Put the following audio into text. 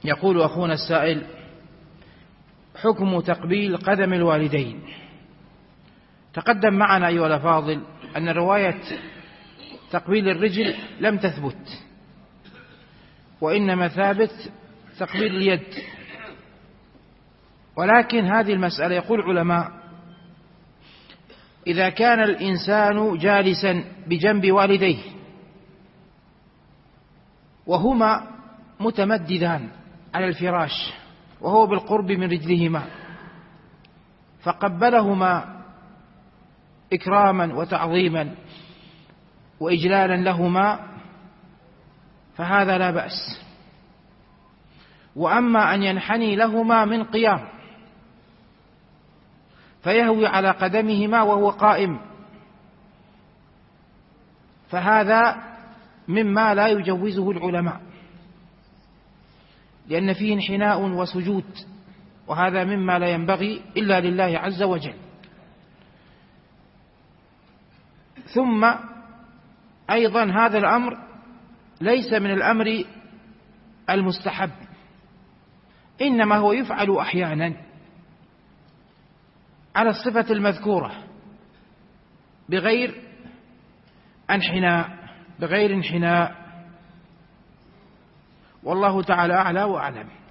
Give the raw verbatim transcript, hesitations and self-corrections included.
يقول أخونا السائل: حكم تقبيل قدم الوالدين. تقدم معنا أيها الأفاضل أن رواية تقبيل الرجل لم تثبت، وإنما ثابت تقبيل اليد. ولكن هذه المسألة يقول العلماء: إذا كان الإنسان جالسا بجنب والديه وهما متمددان على الفراش وهو بالقرب من رجلهما، فقبلهما إكراما وتعظيما وإجلالا لهما، فهذا لا بأس. وأما أن ينحني لهما من قيام فيهوي على قدمهما وهو قائم، فهذا مما لا يجوزه العلماء، لأن فيه انحناء وسجود، وهذا مما لا ينبغي إلا لله عز وجل. ثم أيضا هذا الأمر ليس من الأمر المستحب، إنما هو يفعل أحيانا على الصفة المذكورة بغير انحناء بغير انحناء والله تعالى أعلى وأعلم.